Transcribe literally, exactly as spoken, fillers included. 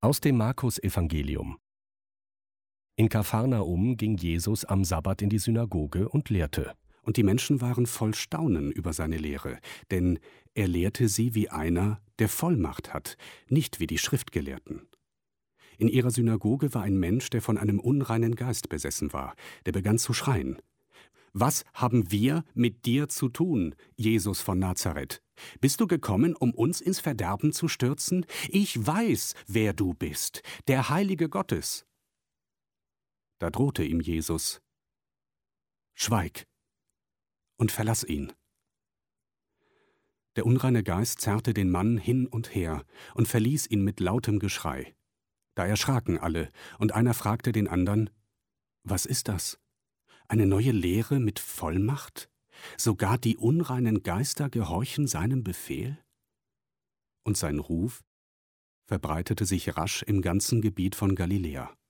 Aus dem Markus-Evangelium. In Kapharnaum ging Jesus am Sabbat in die Synagoge und lehrte. Und die Menschen waren voll Staunen über seine Lehre, denn er lehrte sie wie einer, der Vollmacht hat, nicht wie die Schriftgelehrten. In ihrer Synagoge war ein Mensch, der von einem unreinen Geist besessen war, der begann zu schreien: »Was haben wir mit dir zu tun, Jesus von Nazareth? Bist du gekommen, um uns ins Verderben zu stürzen? Ich weiß, wer du bist, der Heilige Gottes.« Da drohte ihm Jesus: »Schweig und verlass ihn.« Der unreine Geist zerrte den Mann hin und her und verließ ihn mit lautem Geschrei. Da erschraken alle, und einer fragte den andern: »Was ist das? Eine neue Lehre mit Vollmacht? Sogar die unreinen Geister gehorchen seinem Befehl?« Und sein Ruf verbreitete sich rasch im ganzen Gebiet von Galiläa.